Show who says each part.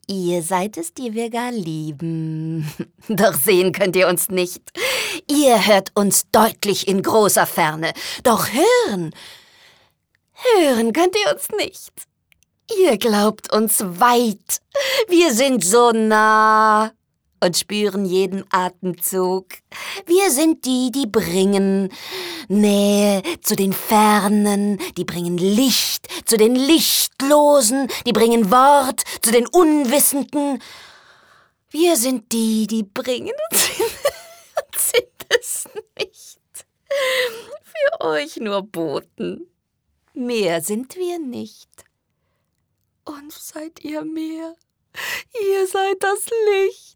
Speaker 1: Ihr seid es, die wir gar lieben. Doch sehen könnt ihr uns nicht. Ihr hört uns deutlich in großer Ferne. Doch hören könnt ihr uns nicht. Ihr glaubt uns weit. Wir sind so nah und spüren jeden Atemzug. Wir sind die, die bringen Nähe zu den Fernen, die bringen Licht zu den Lichtlosen, die bringen Wort zu den Unwissenden. Wir sind die, die bringen und sind es nicht. Für euch nur Boten. Mehr sind wir nicht. Und seid ihr mehr? Ihr seid das Licht.